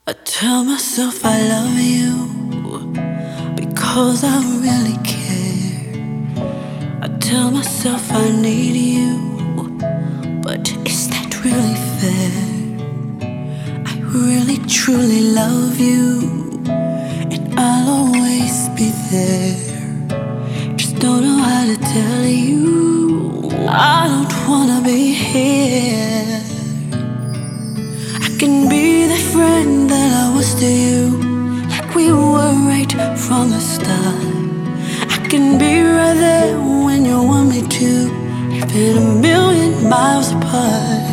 I tell myself I love you because I really care. I tell myself I need you, but is that really fair? I really truly love you, and I'll always be there. Just don't know how to tell you I don't wanna be here. I can be the friend that I was to you, like we were right from the start. I can be right there when you want me to, even a million miles apart.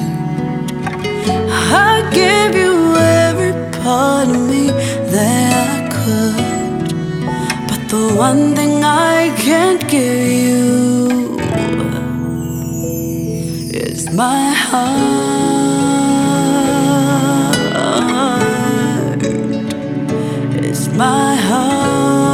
I gave you every part of me that I could, but the one thing I can't give you is my heart. It's my heart.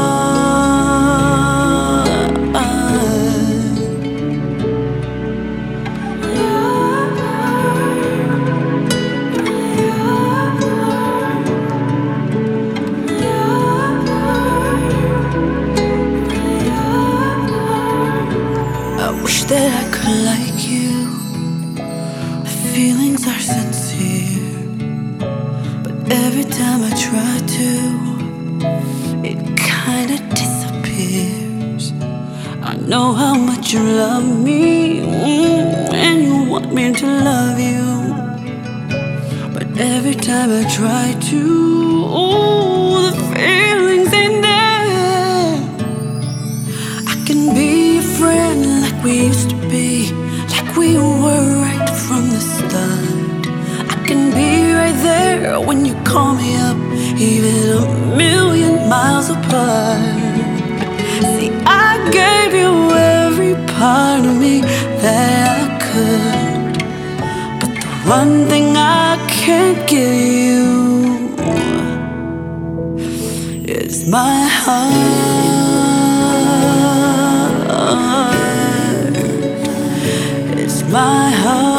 I wish that I could like you. The feelings are sincere, but every time I try to, it kinda disappears. I know how much you love me, and you want me to love you, but every time I try to, the feelings ain't there. I can be your friend like we used to be, like we were right from the start. I can be right there when you call me up, even a million miles apart. See, I gave you every part of me that I could, but the one thing I can't give you is my heart. It's my heart.